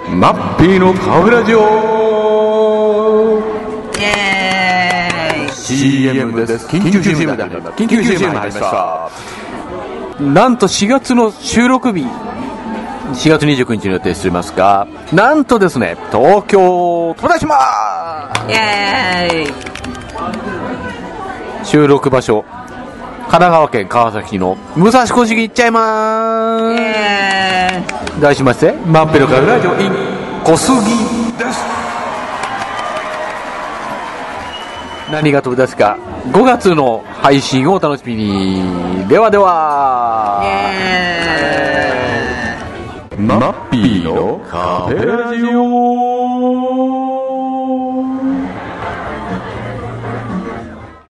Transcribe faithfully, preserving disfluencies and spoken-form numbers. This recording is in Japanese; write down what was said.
マッピーのカフェラジオイエーイシーエム です。緊急 シーエム だ。緊急 シーエム 入りました。 なんとしがつの収録日しがつにじゅうくにちに予定していますが、なんとですね、東京飛び出しまーす。 イエーイ。 収録場所神奈川県川崎市の武蔵小杉行っちゃいまーす。 イエーイ。 題しましてマッペのカフェラジオ in 小杉です。何が飛び出すかごがつの配信をお楽しみに。ではでは、 イエーイ。 マッピーのカフェラジオ。